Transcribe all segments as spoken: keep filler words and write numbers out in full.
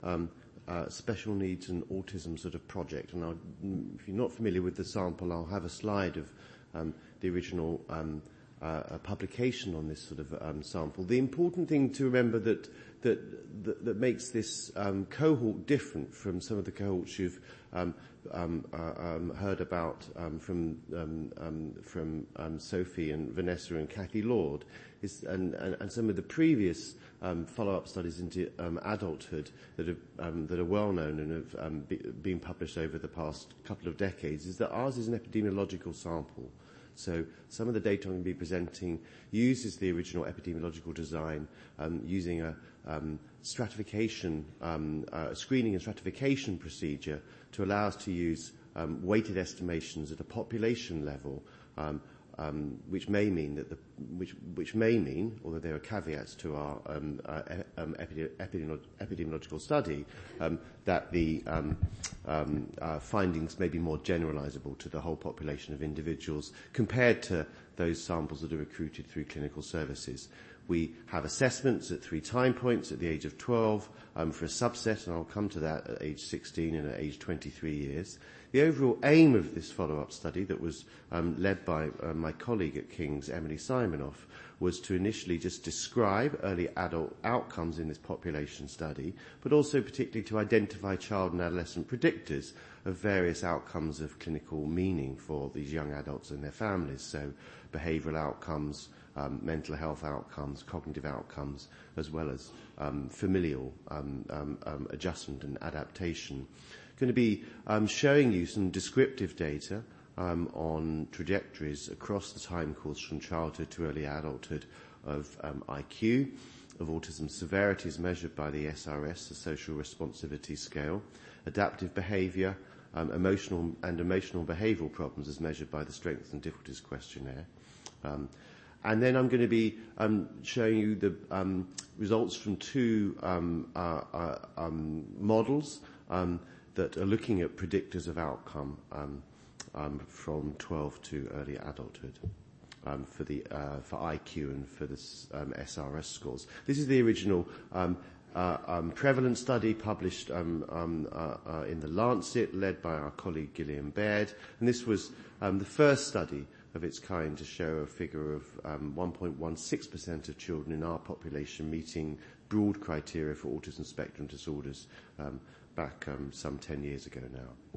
um, uh, special needs and autism sort of project. And I'll, if you're not familiar with the sample, I'll have a slide of um, the original um, uh, publication on this sort of um, sample. The important thing to remember that that that, that makes this um, cohort different from some of the cohorts you've um, um, uh, um, heard about um, from um, um, from um, Sophie and Vanessa and Kathy Lord, is, and, and, and some of the previous um, follow-up studies into um, adulthood that have, um, that are well known and have um, be, been published over the past couple of decades, is that ours is an epidemiological sample. So some of the data I'm going to be presenting uses the original epidemiological design, um, using a um, stratification, um, uh, screening and stratification procedure to allow us to use um, weighted estimations at a population level, um, um, which may mean that the which which may mean, although there are caveats to our um, uh, um, epidemi- epidemiolo- epidemiological study, um, that the um, um, uh, findings may be more generalizable to the whole population of individuals compared to those samples that are recruited through clinical services. We have assessments at three time points at the age of twelve um, for a subset, and I'll come to that at age sixteen and at age twenty-three years. The overall aim of this follow-up study that was um, led by uh, my colleague at King's, Emily Simonoff, was to initially just describe early adult outcomes in this population study, but also particularly to identify child and adolescent predictors of various outcomes of clinical meaning for these young adults and their families. So behavioural outcomes, um, mental health outcomes, cognitive outcomes, as well as um, familial um, um, um, adjustment and adaptation. Going to be um, showing you some descriptive data um, on trajectories across the time course from childhood to early adulthood of um, I Q, of autism severity as measured by the S R S, the Social Responsivity Scale, adaptive behaviour, um, emotional and emotional behavioural problems as measured by the Strengths and Difficulties Questionnaire. Um, and then I'm going to be um, showing you the um, results from two um, uh, uh, um, models um, that are looking at predictors of outcome um, um, from twelve to early adulthood um, for the uh, for I Q and for the um, S R S scores. This is the original um, uh, um, prevalence study published um, um, uh, uh, in the Lancet, led by our colleague Gillian Baird, and this was um, the first study of its kind to show a figure of um, one point one six percent of children in our population meeting broad criteria for autism spectrum disorders um, back um, some ten years ago now.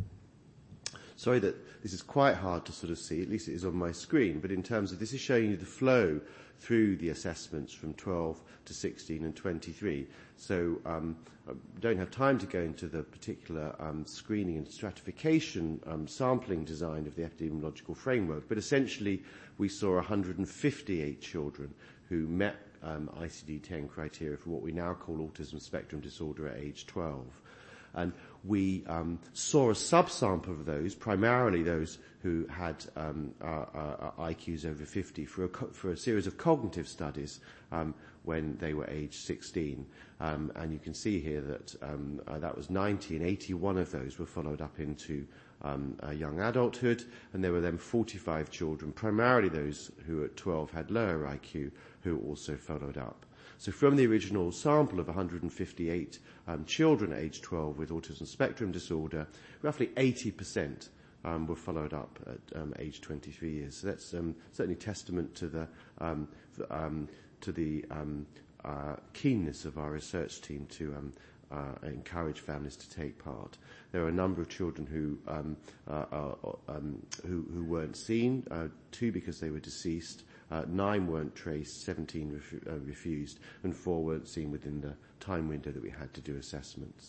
Sorry that this is quite hard to sort of see, at least it is on my screen, but in terms of this is showing you the flow through the assessments from twelve to sixteen and twenty-three. So um, I don't have time to go into the particular um, screening and stratification um, sampling design of the epidemiological framework, but essentially we saw one hundred fifty-eight children who met um, I C D ten criteria for what we now call autism spectrum disorder at age twelve. And we um, saw a subsample of those, primarily those who had um, uh, uh, I Qs over fifty, for a, co- for a series of cognitive studies um, when they were age sixteen. Um, and you can see here that um, uh, that was ninety, and eighty-one of those were followed up into um, uh, young adulthood. And there were then forty-five children, primarily those who at twelve had lower I Q, who also followed up. So from the original sample of one hundred fifty-eight um, children at age twelve with autism spectrum disorder, roughly eighty percent um, were followed up at um, age twenty-three years. So that's um, certainly testament to the um, um, to the um, uh, keenness of our research team to um, uh, encourage families to take part. There are a number of children who um, uh, uh, um, who, who weren't seen, uh, two because they were deceased. Uh, nine weren't traced, seventeen refu- uh, refused, and four weren't seen within the time window that we had to do assessments.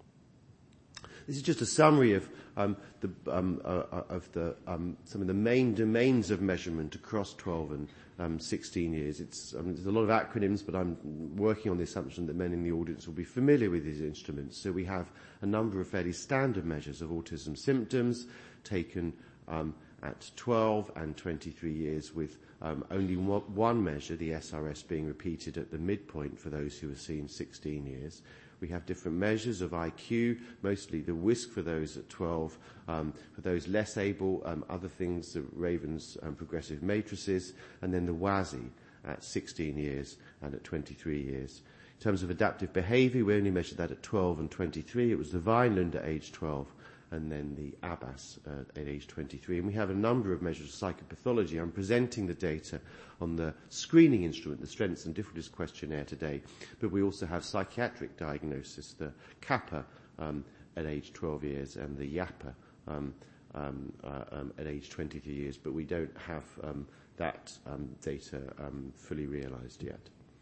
This is just a summary of um, the um, uh, of the um, some of the main domains of measurement across twelve and um, sixteen years. It's um, there's a lot of acronyms, but I'm working on the assumption that many in the audience will be familiar with these instruments. So we have a number of fairly standard measures of autism symptoms taken um, at twelve and twenty-three years, with um, only one measure, the S R S, being repeated at the midpoint for those who were seen sixteen years. We have different measures of I Q, mostly the W I S C for those at twelve, um, for those less able, um, other things, the Raven's um, progressive matrices, and then the W A S I at sixteen years and at twenty-three years. In terms of adaptive behaviour, we only measured that at twelve and twenty-three. It was the Vineland at age twelve, and then the A B A S uh, at age twenty-three. And we have a number of measures of psychopathology. I'm presenting the data on the screening instrument, the Strengths and Difficulties Questionnaire today, but we also have psychiatric diagnosis, the CAPA um, at age twelve years and the YAPA um, um, uh, um, at age twenty-three years, but we don't have um, that um, data um, fully realised yet.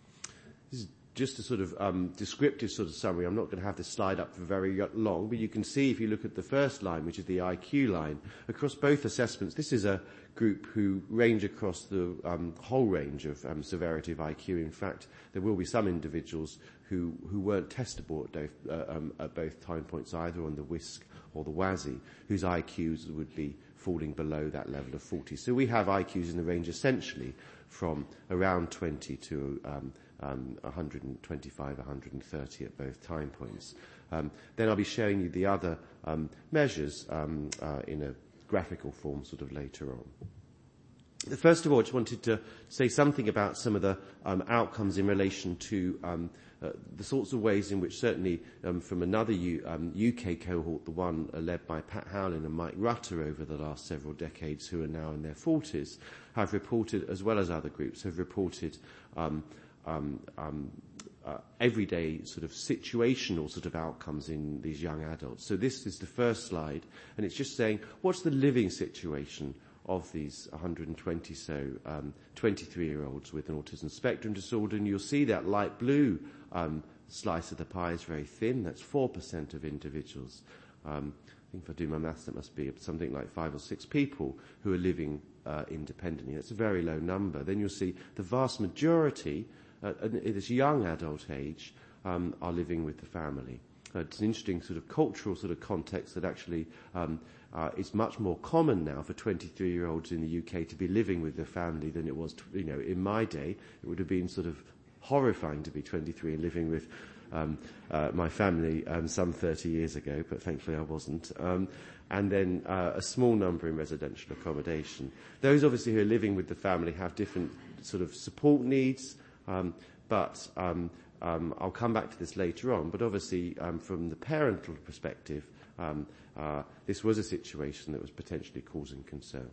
This is just a sort of um, descriptive sort of summary. I'm not going to have this slide up for very long, but you can see if you look at the first line, which is the I Q line, across both assessments, this is a group who range across the um, whole range of um, severity of I Q. In fact, there will be some individuals who, who weren't testable at both, uh, um, at both time points, either on the WISC or the WASI, whose I Qs would be falling below that level of forty. So we have I Qs in the range essentially from around twenty to um, um, one twenty-five, one thirty at both time points. Um, then I'll be showing you the other um, measures um, uh, in a graphical form sort of later on. First of all, I just wanted to say something about some of the um, outcomes in relation to um, uh, the sorts of ways in which certainly um, from another U, um, U K cohort, the one uh, led by Pat Howlin and Mike Rutter over the last several decades, who are now in their forties, have reported, as well as other groups, have reported um, um, um, uh, everyday sort of situational sort of outcomes in these young adults. So this is the first slide, and it's just saying, what's the living situation of these one hundred twenty so um, twenty-three-year-olds with an autism spectrum disorder, and you'll see that light blue um, slice of the pie is very thin. That's four percent of individuals. Um, I think if I do my maths, it must be something like five or six people who are living uh, independently. That's a very low number. Then you'll see the vast majority uh, at this young adult age um, are living with the family. Uh, it's an interesting sort of cultural sort of context that actually um, uh, it's much more common now for twenty-three-year-olds in the U K to be living with their family than it was, you know, in my day. It would have been sort of horrifying to be twenty-three and living with um, uh, my family um, some thirty years ago, but thankfully I wasn't. Um, and then uh, a small number in residential accommodation. Those obviously who are living with the family have different sort of support needs, um, but um, Um, I'll come back to this later on, but obviously um, from the parental perspective, um, uh, this was a situation that was potentially causing concern.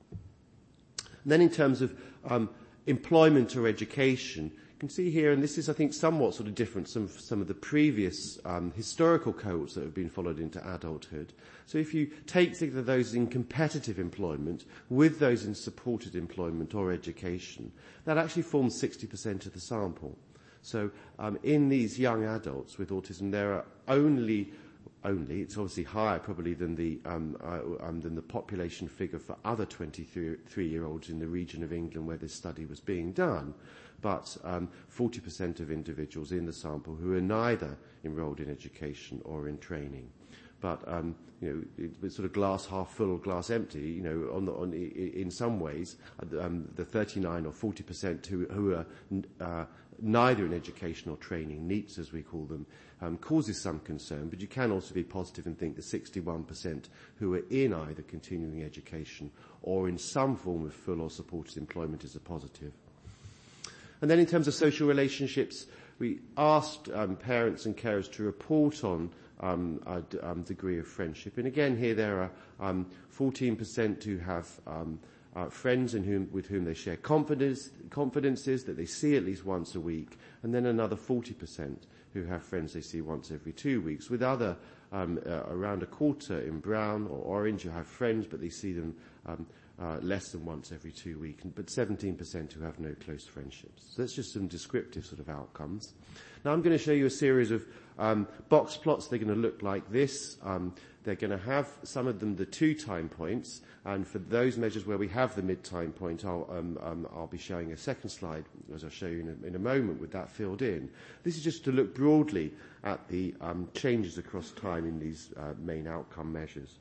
And then in terms of um, employment or education, you can see here, and this is, I think, somewhat sort of different from some, some of the previous um, historical cohorts that have been followed into adulthood. So if you take those in competitive employment with those in supported employment or education, that actually forms sixty percent of the sample. So um, in these young adults with autism, there are only, only it's obviously higher probably than the um, uh, um, than the population figure for other twenty-three-year-olds in the region of England where this study was being done, but um, forty percent of individuals in the sample who are neither enrolled in education or in training. But um, you know, it's sort of glass half full, glass empty. You know, on the, on in some ways, um, the thirty-nine or forty percent who who are uh, neither in education or training, NEETs as we call them, um, causes some concern. But you can also be positive and think the sixty-one percent who are in either continuing education or in some form of full or supported employment is a positive. And then in terms of social relationships, we asked um, parents and carers to report on um, a d- um, degree of friendship. And again, here there are um, fourteen percent who have um, uh, friends in whom, with whom they share confidence, confidences that they see at least once a week, and then another forty percent who have friends they see once every two weeks, with other um, uh, around a quarter in brown or orange who have friends but they see them um, Uh, less than once every two weeks, but seventeen percent who have no close friendships. So that's just some descriptive sort of outcomes. Now I'm going to show you a series of um, box plots. They're going to look like this. Um, they're going to have, some of them, the two time points, and for those measures where we have the mid-time point, I'll, um, um, I'll be showing a second slide, as I'll show you in a, in a moment, with that filled in. This is just to look broadly at the um, changes across time in these uh, main outcome measures.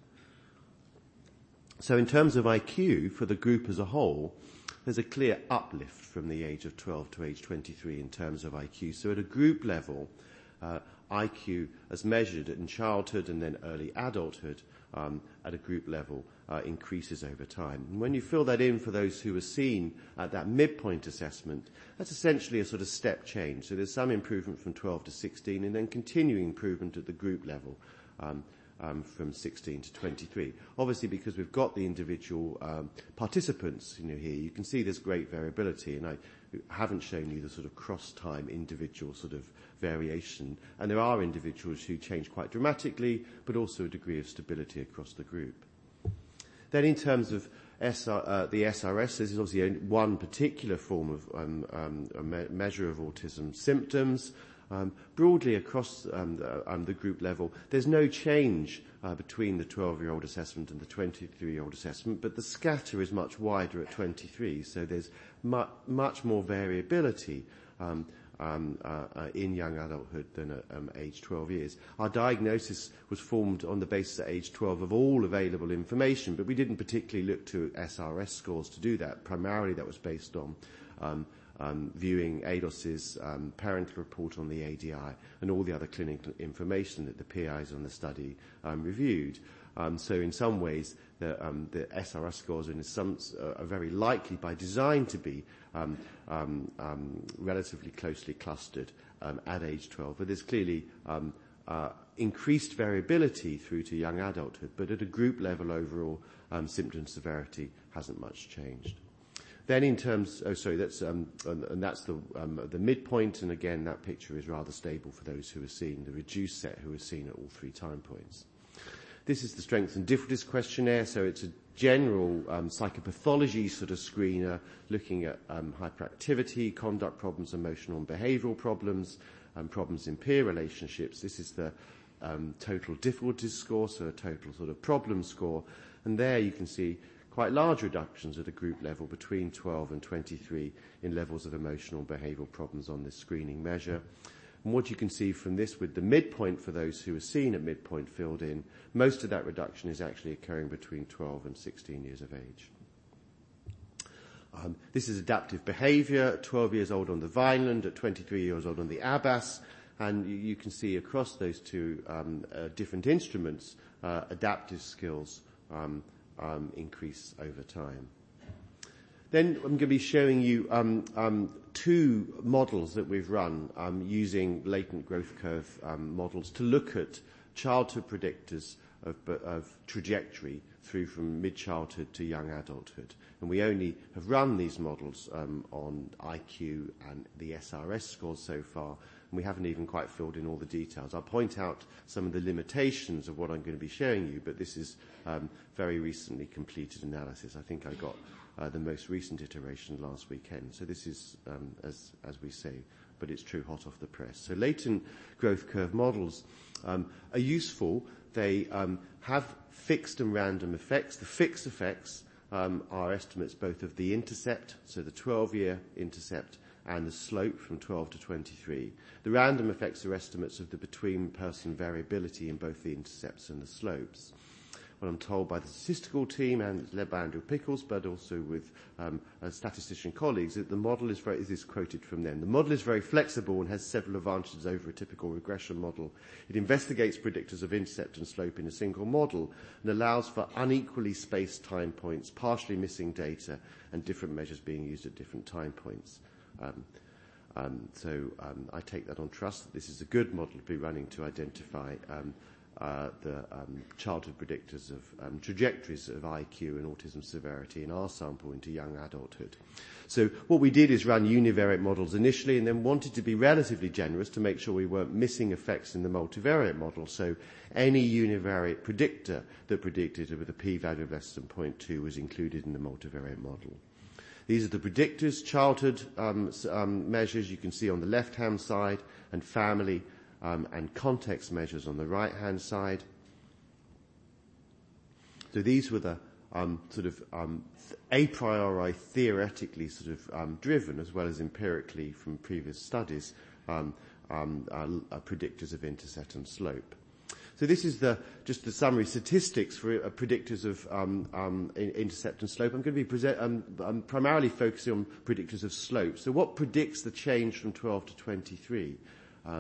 So in terms of I Q for the group as a whole, there's a clear uplift from the age of twelve to age twenty-three in terms of I Q. So at a group level, uh, I Q as measured in childhood and then early adulthood um, at a group level uh, increases over time. And when you fill that in for those who were seen at that midpoint assessment, that's essentially a sort of step change. So there's some improvement from twelve to sixteen and then continuing improvement at the group level um, um, from sixteen to twenty-three. Obviously, because we've got the individual um, participants, you know, here, you can see there's great variability, and I haven't shown you the sort of cross-time individual sort of variation. And there are individuals who change quite dramatically, but also a degree of stability across the group. Then in terms of S R, uh, the S R S, this is obviously one particular form of um, um, a me- measure of autism symptoms. Um, broadly across um, the, um, the group level, there's no change uh, between the twelve-year-old assessment and the twenty-three-year-old assessment, but the scatter is much wider at twenty-three, so there's mu- much more variability um, um, uh, uh, in young adulthood than at um, age twelve years. Our diagnosis was formed on the basis at age twelve of all available information, but we didn't particularly look to S R S scores to do that. Primarily that was based on um, Um, viewing ADOS's um, parental report on the A D I and all the other clinical information that the P Is on the study um, reviewed. Um, so in some ways, the, um, the S R S scores in some, uh, are very likely by design to be um, um, um, relatively closely clustered um, at age twelve. But there's clearly um, uh, increased variability through to young adulthood. But at a group level overall, um, symptom severity hasn't much changed. Then in terms, oh sorry, that's um, and, and that's the um, the midpoint, and again that picture is rather stable for those who are seen, the reduced set who are seen at all three time points. This is the Strengths and Difficulties questionnaire, so it's a general um, psychopathology sort of screener looking at um, hyperactivity, conduct problems, emotional and behavioural problems, um, problems in peer relationships. This is the um, total difficulties score, so a total sort of problem score, and there you can see quite large reductions at a group level between twelve and twenty-three in levels of emotional and behavioural problems on this screening measure. And what you can see from this, with the midpoint for those who are seen at midpoint filled in, most of that reduction is actually occurring between twelve and sixteen years of age. Um, this is adaptive behaviour at twelve years old on the Vineland, at twenty-three years old on the Abbas, and you, you can see across those two um, uh, different instruments, uh, adaptive skills um, Um, increase over time. Then I'm going to be showing you um, um, two models that we've run um, using latent growth curve um, models to look at childhood predictors of, of trajectory through from mid-childhood to young adulthood. And we only have run these models um, on I Q and the S R S scores so far, and we haven't even quite filled in all the details. I'll point out some of the limitations of what I'm going to be showing you, but this is um, very recently completed analysis. I think I got uh, the most recent iteration last weekend. So this is, um, as, as we say, but it's true hot off the press. So latent growth curve models um, are useful. They um, have fixed and random effects. The fixed effects um, are estimates both of the intercept, so the twelve-year intercept, and the slope from twelve to twenty-three. The random effects are estimates of the between-person variability in both the intercepts and the slopes. What I'm told by the statistical team, and it's led by Andrew Pickles, but also with um, uh, statistician colleagues, that the model is very, this is quoted from them, the model is very flexible and has several advantages over a typical regression model. It investigates predictors of intercept and slope in a single model and allows for unequally spaced time points, partially missing data, and different measures being used at different time points. Um, um, so um, I take that on trust that this is a good model to be running to identify um, uh, the um, childhood predictors of um, trajectories of I Q and autism severity in our sample into young adulthood. So what we did is run univariate models initially and then wanted to be relatively generous to make sure we weren't missing effects in the multivariate model. So any univariate predictor that predicted with a p-value of less than zero point two was included in the multivariate model. These are the predictors, childhood um, um, measures you can see on the left-hand side, and family um, and context measures on the right-hand side. So these were the um, sort of um, a priori theoretically sort of um, driven, as well as empirically from previous studies, um, um, uh, uh, predictors of intercept and slope. So this is the, just the summary statistics for uh, predictors of um, um, intercept and slope. I'm going to be present, um, I'm primarily focusing on predictors of slope. So what predicts the change from twelve to twenty-three? Um,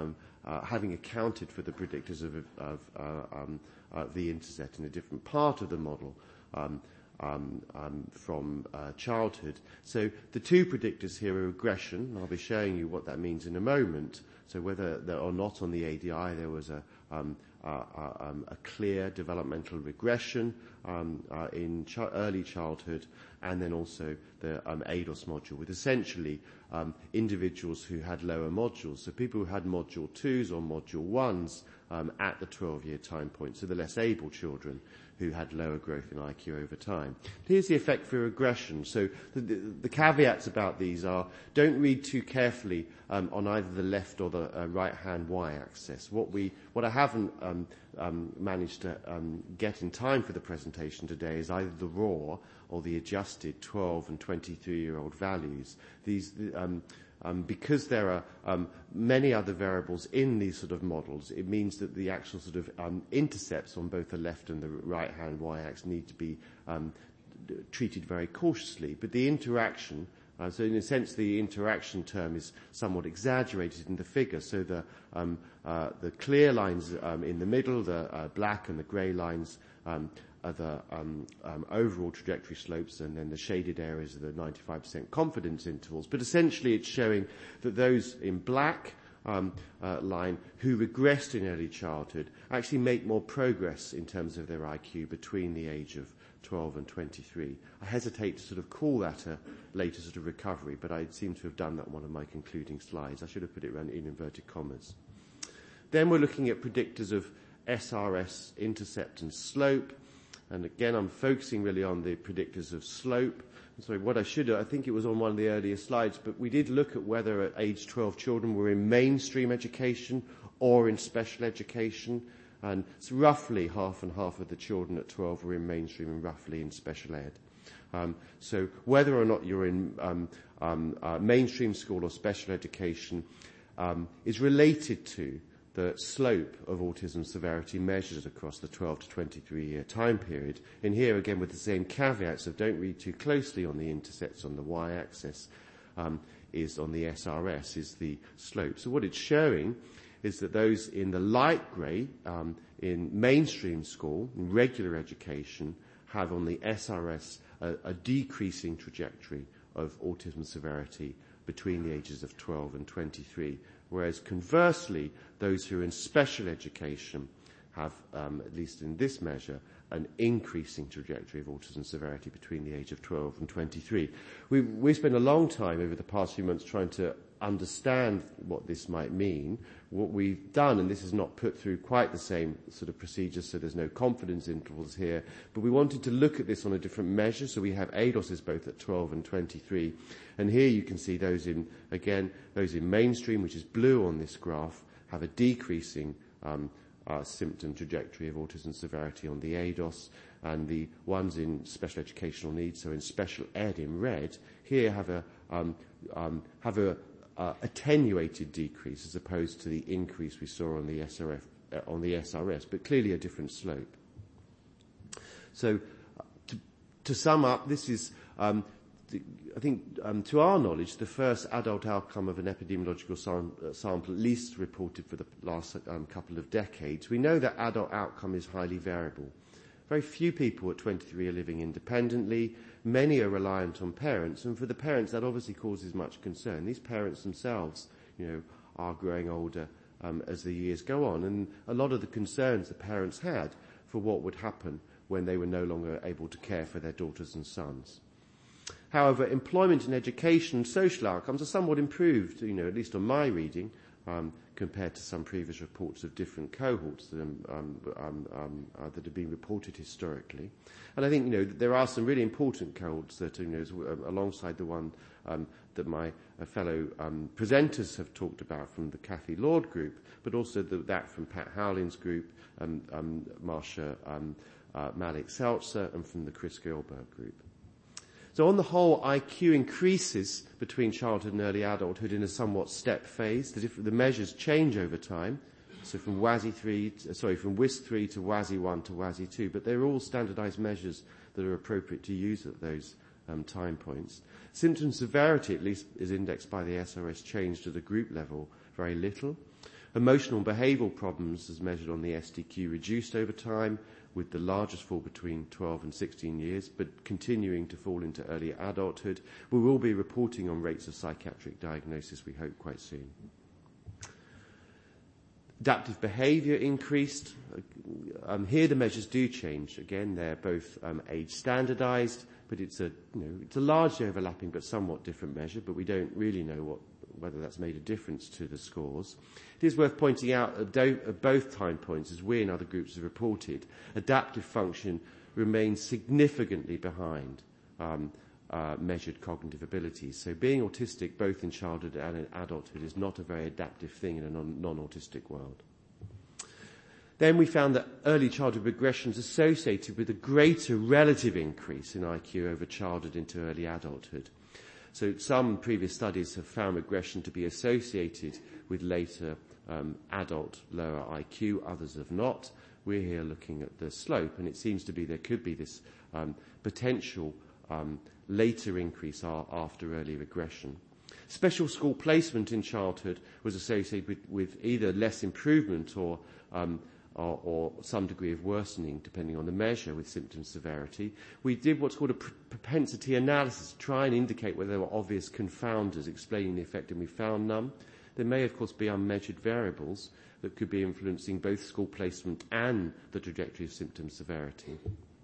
uh, having accounted for the predictors of, of uh, um, uh, the interset in a different part of the model um, um, um, from uh, childhood. So the two predictors here are regression, and I'll be showing you what that means in a moment. So whether there or not on the A D I there was a um, Uh, uh, um, a clear developmental regression um, uh, in ch- early childhood, and then also the um, A D O S module, with essentially um, individuals who had lower modules. So people who had module twos or module ones um, at the twelve-year time point, so the less able children who had lower growth in I Q over time. Here's the effect for regression. So the, the, the caveats about these are, don't read too carefully um, on either the left or the uh, right-hand y-axis. What we, what I haven't um, um, managed to um, get in time for the presentation today is either the raw or the adjusted twelve and twenty-three-year-old values. These um, Um, because there are um, many other variables in these sort of models, it means that the actual sort of um, intercepts on both the left and the right-hand y-axis need to be um, d- treated very cautiously. But the interaction, uh, so in a sense the interaction term is somewhat exaggerated in the figure. So the, um, uh, the clear lines um, in the middle, the uh, black and the grey lines, um, are the um, um, overall trajectory slopes, and then the shaded areas are the ninety-five percent confidence intervals. But essentially it's showing that those in black um, uh, line who regressed in early childhood actually make more progress in terms of their I Q between the age of twelve and twenty-three. I hesitate to sort of call that a later sort of recovery, but I seem to have done that in one of my concluding slides. I should have put it around in inverted commas. Then we're looking at predictors of S R S intercept and slope. And again, I'm focusing really on the predictors of slope. Sorry, what I should do, I think it was on one of the earlier slides, but we did look at whether at age twelve children were in mainstream education or in special education. And it's roughly half and half of the children at twelve were in mainstream and roughly in special ed. Um, so whether or not you're in um, um, uh, mainstream school or special education um, is related to the slope of autism severity measured across the twelve to twenty-three year time period. And here again with the same caveats of don't read too closely on the intercepts on the y-axis, um, is on the S R S, is the slope. So what it's showing is that those in the light grey, um, in mainstream school, in regular education, have on the S R S a, a decreasing trajectory of autism severity between the ages of twelve and twenty-three. Whereas conversely, those who are in special education have, um, at least in this measure, an increasing trajectory of autism severity between the age of twelve and twenty-three. We, we spent a long time over the past few months trying to understand what this might mean. What we've done, and this is not put through quite the same sort of procedure, so there's no confidence intervals here, but we wanted to look at this on a different measure. So we have A D O Ss both at twelve and twenty-three. And here you can see those in, again, those in mainstream, which is blue on this graph, have a decreasing um, uh, symptom trajectory of autism severity on the A D O S, and the ones in special educational needs, so in special ed in red, here have a um, um, have a uh, attenuated decrease as opposed to the increase we saw on the S R F uh, on the S R S, but clearly a different slope. So, uh, to, to sum up, this is. Um, I think, um, to our knowledge, the first adult outcome of an epidemiological sam- uh, sample, at least reported for the last um, couple of decades. We know that adult outcome is highly variable. Very few people at twenty-three are living independently. Many are reliant on parents, and for the parents, that obviously causes much concern. These parents themselves, you know, are growing older um, as the years go on, and a lot of the concerns the parents had for what would happen when they were no longer able to care for their daughters and sons. However, employment and education and social outcomes are somewhat improved, you know, at least on my reading, um, compared to some previous reports of different cohorts that, um, um, um, uh, that have been reported historically. And I think, you know, there are some really important cohorts that, you know, uh, alongside the one um, that my uh, fellow um, presenters have talked about from the Kathy Lord group, but also the, that from Pat Howling's group, um, um, Marsha um, uh, Malik-Seltzer, and from the Chris Gilbert group. So on the whole, I Q increases between childhood and early adulthood in a somewhat step phase. The, diff- the measures change over time. So from W A S I three, to, sorry, from W I S three to W A S I one to W A S I two, but they're all standardized measures that are appropriate to use at those um, time points. Symptom severity, at least, is indexed by the S R S, changed at a group level very little. Emotional and behavioural problems, as measured on the S D Q, reduced over time, with the largest fall between twelve and sixteen years, but continuing to fall into early adulthood. We will be reporting on rates of psychiatric diagnosis, we hope, quite soon. Adaptive behaviour increased. Um, here the measures do change. Again, they're both um, age standardised, but it's a you know it's a largely overlapping but somewhat different measure. But we don't really know what whether that's made a difference to the scores. It is worth pointing out at, do, at both time points, as we and other groups have reported, adaptive function remains significantly behind um, uh, measured cognitive abilities. So being autistic, both in childhood and in adulthood, is not a very adaptive thing in a non- non-autistic world. Then we found that early childhood regression is associated with a greater relative increase in I Q over childhood into early adulthood. So some previous studies have found regression to be associated with later um, adult lower I Q, others have not. We're here looking at the slope, and it seems to be there could be this um, potential um, later increase after early regression. Special school placement in childhood was associated with, with either less improvement or um, Or, or some degree of worsening, depending on the measure, with symptom severity. We did what's called a pr- propensity analysis to try and indicate whether there were obvious confounders explaining the effect, and we found none. There may, of course, be unmeasured variables that could be influencing both school placement and the trajectory of symptom severity.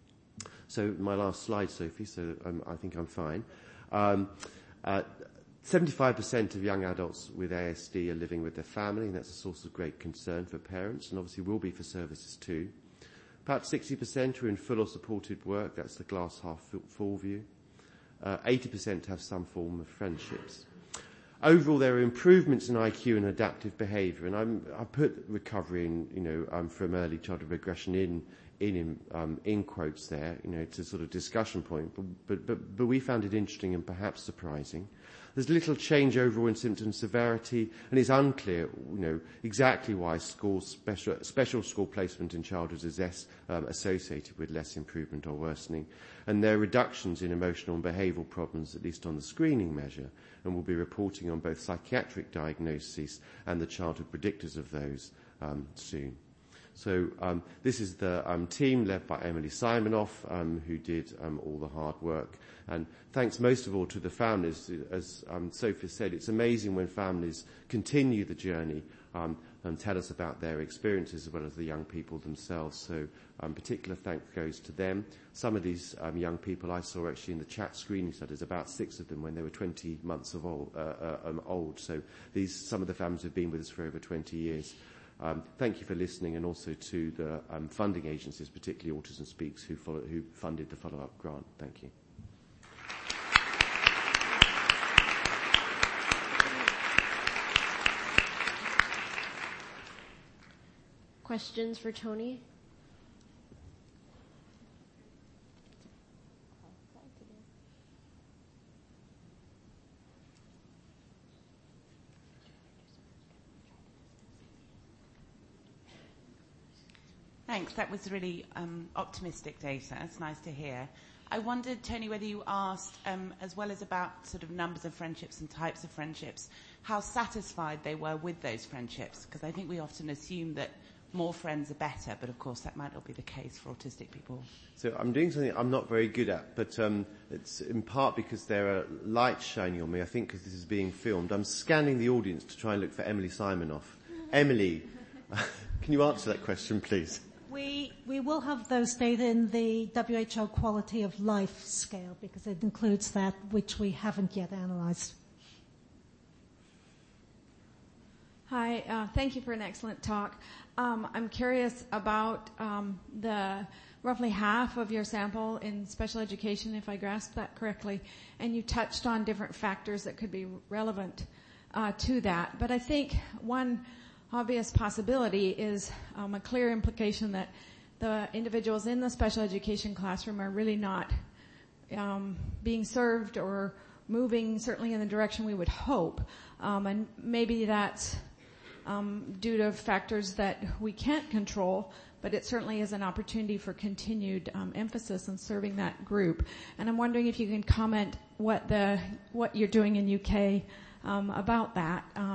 So my last slide, Sophie, so um, I think I'm fine. Um, uh, seventy-five percent of young adults with A S D are living with their family, and that's a source of great concern for parents, and obviously will be for services too. About sixty percent are in full or supported work, that's the glass half full view. Uh, eighty percent have some form of friendships. Overall, there are improvements in I Q and adaptive behaviour, and I'm, I put recovery in, you know, um, from early childhood regression in in um, in quotes there, you know, it's a sort of discussion point, but, but but but we found it interesting and perhaps surprising. There's little change overall in symptom severity, and it's unclear, you know, exactly why school special, special school placement in childhood is less, um, associated with less improvement or worsening. And there are reductions in emotional and behavioural problems, at least on the screening measure, and we'll be reporting on both psychiatric diagnoses and the childhood predictors of those um, soon. So um, this is the um, team led by Emily Simonoff, um, who did um, all the hard work. And thanks most of all to the families. As um, Sophie said, it's amazing when families continue the journey um, and tell us about their experiences as well as the young people themselves. So um, particular thanks goes to them. Some of these um, young people I saw actually in the chat screening studies, about six of them when they were twenty months of old. Uh, uh, um, old. So these some of the families have been with us for over twenty years. Um, thank you for listening, and also to the um, funding agencies, particularly Autism Speaks, who, follow, who funded the follow-up grant. Thank you. Questions for Tony? Thanks. That was really um, optimistic data. It's nice to hear. I wondered, Tony, whether you asked, um, as well as about sort of numbers of friendships and types of friendships, how satisfied they were with those friendships, because I think we often assume that more friends are better, but of course that might not be the case for autistic people. So I'm doing something I'm not very good at, but um, it's in part because there are lights shining on me, I think because this is being filmed. I'm scanning the audience to try and look for Emily Simonoff. Emily, can you answer that question, please? We we will have those data in the W H O Quality of Life scale, because it includes that which we haven't yet analysed. Hi, uh, thank you for an excellent talk. Um, I'm curious about um, the roughly half of your sample in special education, if I grasped that correctly, and you touched on different factors that could be relevant uh, to that. But I think one obvious possibility is um, a clear implication that the individuals in the special education classroom are really not um, being served or moving certainly in the direction we would hope. Um, and maybe that's um, due to factors that we can't control, but it certainly is an opportunity for continued um, emphasis on serving that group. And I'm wondering if you can comment what the what you're doing in U K um, about that. Um,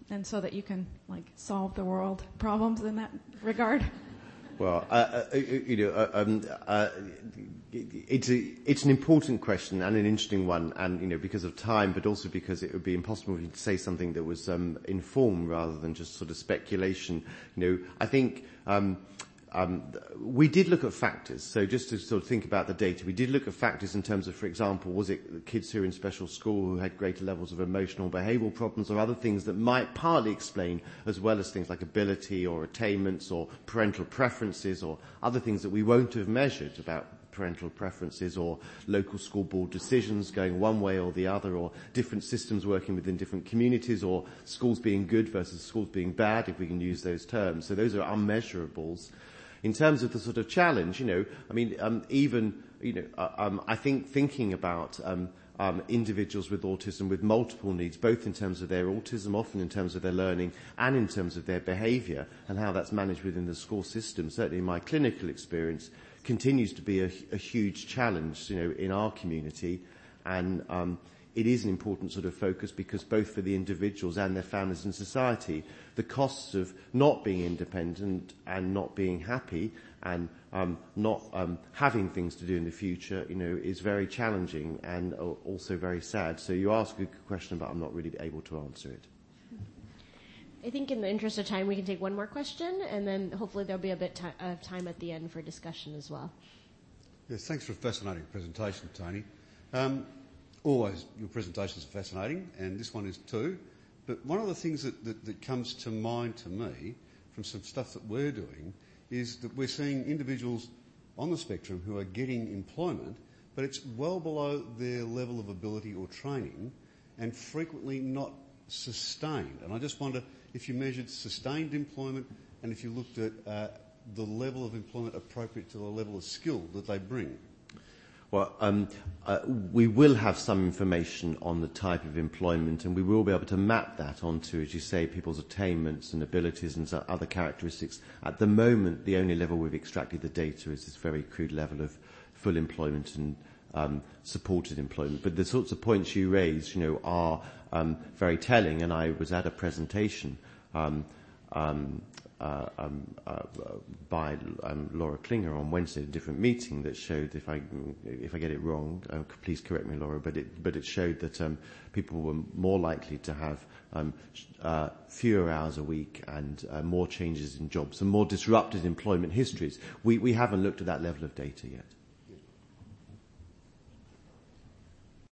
and so that you can like solve the world problems in that regard? Well, uh, uh, you know, uh, um, uh, it's a, it's an important question and an interesting one, and you know, because of time, but also because it would be impossible for you to say something that was um, informed rather than just sort of speculation. You know, I think um, um, we did look at factors. So just to sort of think about the data, we did look at factors in terms of, for example, was it kids who were in special school who had greater levels of emotional behavioural problems, or other things that might partly explain, as well as things like ability or attainments or parental preferences or other things that we won't have measured about parental preferences, or local school board decisions going one way or the other, or different systems working within different communities, or schools being good versus schools being bad, if we can use those terms. So those are unmeasurables. In terms of the sort of challenge, you know, I mean, um, even, you know, uh, um, I think thinking about um, um, individuals with autism with multiple needs, both in terms of their autism, often in terms of their learning, and in terms of their behaviour, and how that's managed within the school system, certainly in my clinical experience, continues to be a, a huge challenge, you know, in our community. And um, it is an important sort of focus, because both for the individuals and their families and society, the costs of not being independent and not being happy and um, not um, having things to do in the future, you know, is very challenging and also very sad. So you ask a good question, but I'm not really able to answer it. I think in the interest of time, we can take one more question, and then hopefully there'll be a bit ti- of time at the end for discussion as well. Yes, thanks for a fascinating presentation, Tony. Um, always, your presentations are fascinating, and this one is too. But one of the things that, that, that comes to mind to me from some stuff that we're doing is that we're seeing individuals on the spectrum who are getting employment, but it's well below their level of ability or training, and frequently not sustained. And I just wonder if you measured sustained employment, and if you looked at uh, the level of employment appropriate to the level of skill that they bring. Well, um, uh, we will have some information on the type of employment, and we will be able to map that onto, as you say, people's attainments and abilities and so other characteristics. At the moment, the only level we've extracted the data is this very crude level of full employment and um, supported employment. But the sorts of points you raise, you know, are um, very telling. And I was at a presentation um, um, Uh, um, uh, by um, Laura Klinger on Wednesday, a different meeting that showed, if I if I get it wrong, uh, please correct me, Laura, but it but it showed that um, people were more likely to have um, uh, fewer hours a week and uh, more changes in jobs and more disrupted employment histories. We we haven't looked at that level of data yet.